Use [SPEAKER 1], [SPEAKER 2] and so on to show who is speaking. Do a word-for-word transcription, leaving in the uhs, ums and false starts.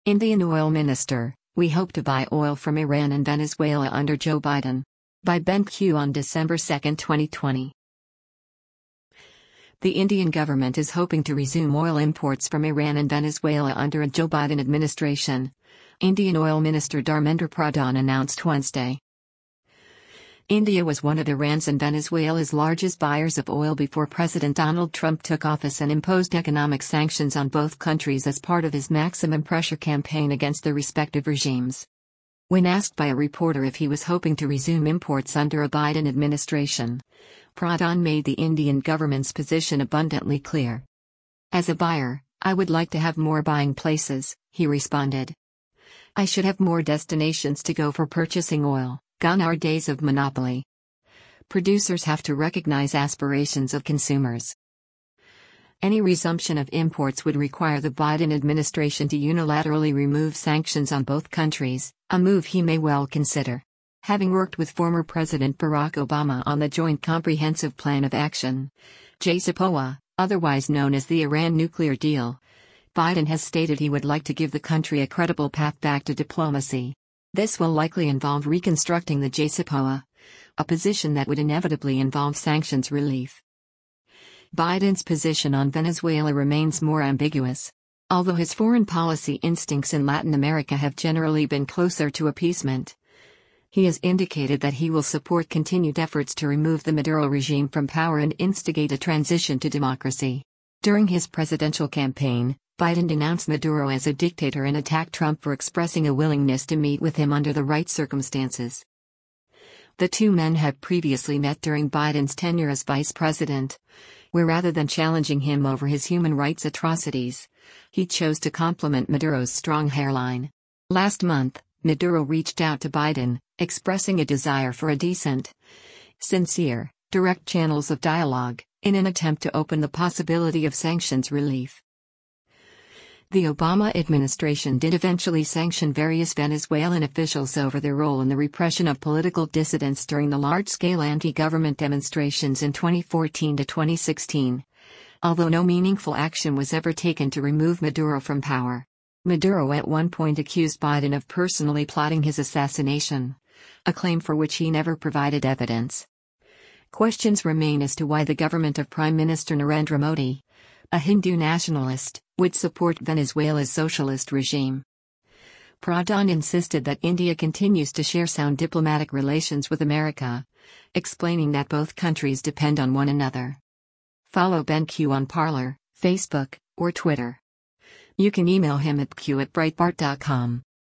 [SPEAKER 1] Indian oil minister, we hope to buy oil from Iran and Venezuela under Joe Biden. By Ben Q on December second, twenty twenty. The Indian government is hoping to resume oil imports from Iran and Venezuela under a Joe Biden administration, Indian Oil Minister Dharmendra Pradhan announced Wednesday. India was one of Iran's and Venezuela's largest buyers of oil before President Donald Trump took office and imposed economic sanctions on both countries as part of his maximum pressure campaign against their respective regimes. When asked by a reporter if he was hoping to resume imports under a Biden administration, Pradhan made the Indian government's position abundantly clear. "As a buyer, I would like to have more buying places," he responded. "I should have more destinations to go for purchasing oil. Gone are days of monopoly. Producers have to recognize aspirations of consumers." Any resumption of imports would require the Biden administration to unilaterally remove sanctions on both countries, a move he may well consider. Having worked with former President Barack Obama on the Joint Comprehensive Plan of Action, J C P O A, otherwise known as the Iran nuclear deal, Biden has stated he would like to give the country a credible path back to diplomacy. This will likely involve reconstructing the J C P O A, a position that would inevitably involve sanctions relief. Biden's position on Venezuela remains more ambiguous. Although his foreign policy instincts in Latin America have generally been closer to appeasement, he has indicated that he will support continued efforts to remove the Maduro regime from power and instigate a transition to democracy. During his presidential campaign, Biden denounced Maduro as a dictator and attacked Trump for expressing a willingness to meet with him under the right circumstances. The two men had previously met during Biden's tenure as vice president, where rather than challenging him over his human rights atrocities, he chose to compliment Maduro's strong hairline. Last month, Maduro reached out to Biden, expressing a desire for a decent, sincere, direct channels of dialogue, in an attempt to open the possibility of sanctions relief. The Obama administration did eventually sanction various Venezuelan officials over their role in the repression of political dissidents during the large-scale anti-government demonstrations in twenty fourteen to twenty sixteen, although no meaningful action was ever taken to remove Maduro from power. Maduro at one point accused Biden of personally plotting his assassination, a claim for which he never provided evidence. Questions remain as to why the government of Prime Minister Narendra Modi, a Hindu nationalist, would support Venezuela's socialist regime. Pradhan insisted that India continues to share sound diplomatic relations with America, explaining that both countries depend on one another. Follow Ben Q on Parler, Facebook, or Twitter. You can email him at q at breitbart dot com.